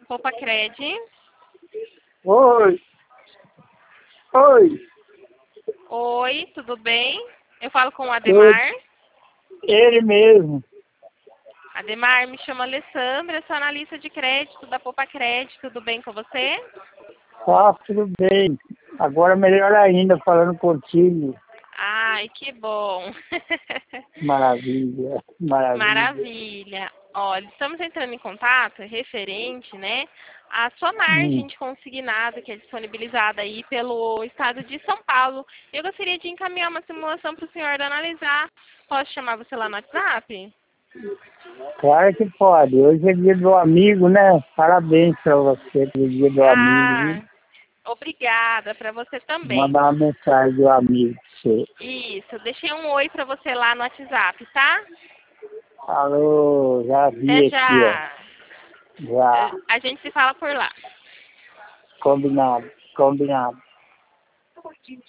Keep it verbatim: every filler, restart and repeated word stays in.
Popacred. Oi. Oi. Oi, tudo bem? Eu falo com o Tudo. Ademar. Ele mesmo. Ademar, me chamo Alessandra, sou analista de crédito da Popacred. Tudo bem com você? Tá, tudo bem. Agora melhor ainda, falando contigo. Ai, que bom. Maravilha, maravilha. Maravilha. Olha, estamos entrando em contato referente, né, à sua margem Hum. de consignado que é disponibilizada aí pelo estado de São Paulo. Eu gostaria de encaminhar uma simulação para o senhor analisar. Posso chamar você lá no WhatsApp? Claro que pode. Hoje é dia do amigo, né? Parabéns pra você pelo dia do amigo, Ah, viu? obrigada, para você Vou também. mandar uma mensagem do amigo pra você. Isso, deixei um oi para você lá no WhatsApp, tá? Alô, já Até vi aqui, ó. já. Já. A gente se fala por lá. Combinado, combinado.